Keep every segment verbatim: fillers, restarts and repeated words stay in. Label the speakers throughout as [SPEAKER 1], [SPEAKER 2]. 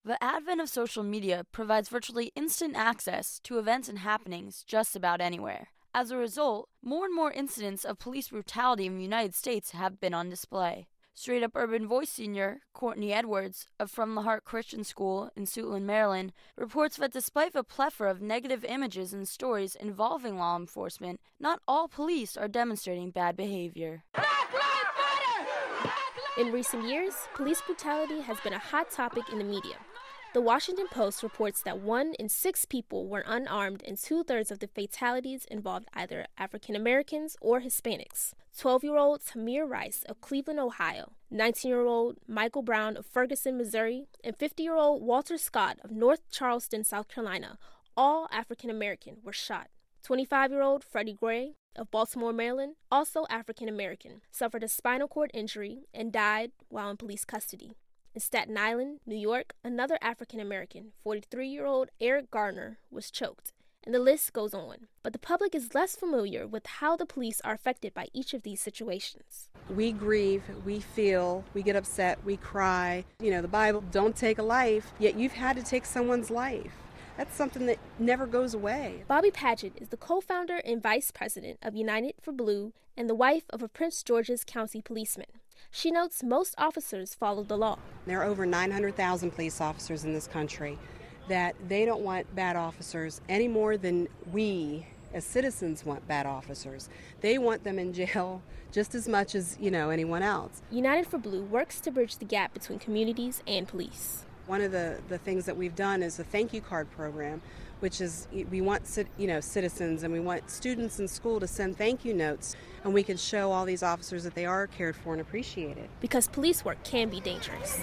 [SPEAKER 1] The advent of social media provides virtually instant access to events and happenings just about anywhere. As a result, more and more incidents of police brutality in the United States have been on display. Straight Up Urban Voice senior Courtney Edwards of From the Heart Christian School in Suitland, Maryland, reports that despite the plethora of negative images and stories involving law enforcement, not all police are demonstrating bad behavior.
[SPEAKER 2] In recent years, police brutality has been a hot topic in the media. The Washington Post reports that one in six people were unarmed and two-thirds of the fatalities involved either African Americans or Hispanics. twelve-year-old Tamir Rice of Cleveland, Ohio, nineteen-year-old Michael Brown of Ferguson, Missouri, and fifty-year-old Walter Scott of North Charleston, South Carolina, all African American, were shot. twenty-five-year-old Freddie Gray of Baltimore, Maryland, also African American, suffered a spinal cord injury and died while in police custody. In Staten Island, New York, another African American, forty-three-year-old Eric Garner, was choked, and the list goes on. But the public is less familiar with how the police are affected by each of these situations.
[SPEAKER 3] We grieve, we feel, we get upset, we cry. You know, the Bible, don't take a life, yet you've had to take someone's life. That's something that never goes away.
[SPEAKER 2] Bobby Paget is the co-founder and vice president of United for Blue and the wife of a Prince George's County policeman. She notes most officers follow the law.
[SPEAKER 3] There are over nine hundred thousand police officers in this country, that they don't want bad officers any more than we as citizens want bad officers. They want them in jail just as much as, you know, anyone else.
[SPEAKER 2] United for Blue works to bridge the gap between communities and police.
[SPEAKER 3] One of the, the things that we've done is a thank you card program, which is we want you know citizens and we want students in school to send thank you notes, and we can show all these officers that they are cared for and appreciated.
[SPEAKER 2] Because police work can be dangerous.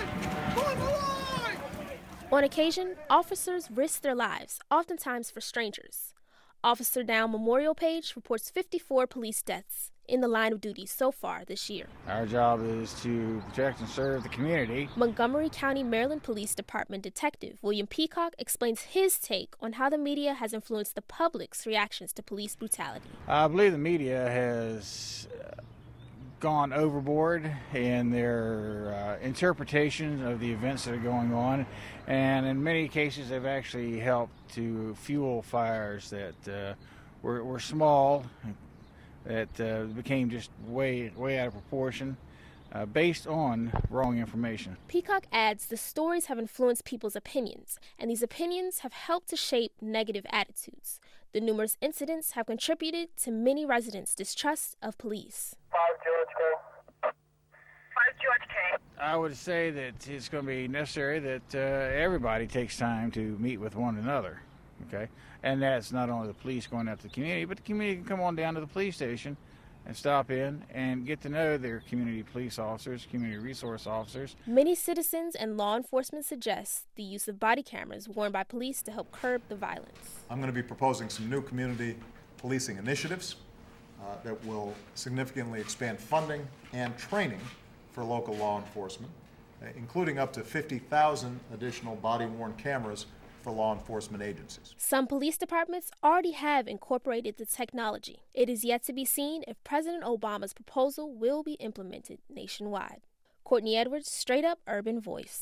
[SPEAKER 2] On occasion, officers risk their lives, oftentimes for strangers. Officer Down Memorial Page reports fifty-four police deaths in the line of duty so far this year.
[SPEAKER 4] Our job is to protect and serve the community.
[SPEAKER 2] Montgomery County, Maryland Police Department Detective William Peacock explains his take on how the media has influenced the public's reactions to police brutality.
[SPEAKER 4] I believe the media has gone overboard in their uh, interpretation of the events that are going on, and in many cases they've actually helped to fuel fires that uh, were, were small, that uh, became just way way out of proportion, uh, based on wrong information.
[SPEAKER 2] Peacock adds the stories have influenced people's opinions, and these opinions have helped to shape negative attitudes. The numerous incidents have contributed to many residents' distrust of police.
[SPEAKER 5] Five George K. Five George K.
[SPEAKER 4] I would say that it's going to be necessary that uh, everybody takes time to meet with one another, okay? And that's not only the police going out to the community, but the community can come on down to the police station and stop in and get to know their community police officers, community resource officers.
[SPEAKER 2] Many citizens and law enforcement suggest the use of body cameras worn by police to help curb the violence.
[SPEAKER 6] I'm going to be proposing some new community policing initiatives uh, that will significantly expand funding and training for local law enforcement, uh, including up to fifty thousand additional body-worn cameras for law enforcement agencies.
[SPEAKER 2] Some police departments already have incorporated the technology. It is yet to be seen if President Obama's proposal will be implemented nationwide. Courtney Edwards, Straight Up Urban Voice.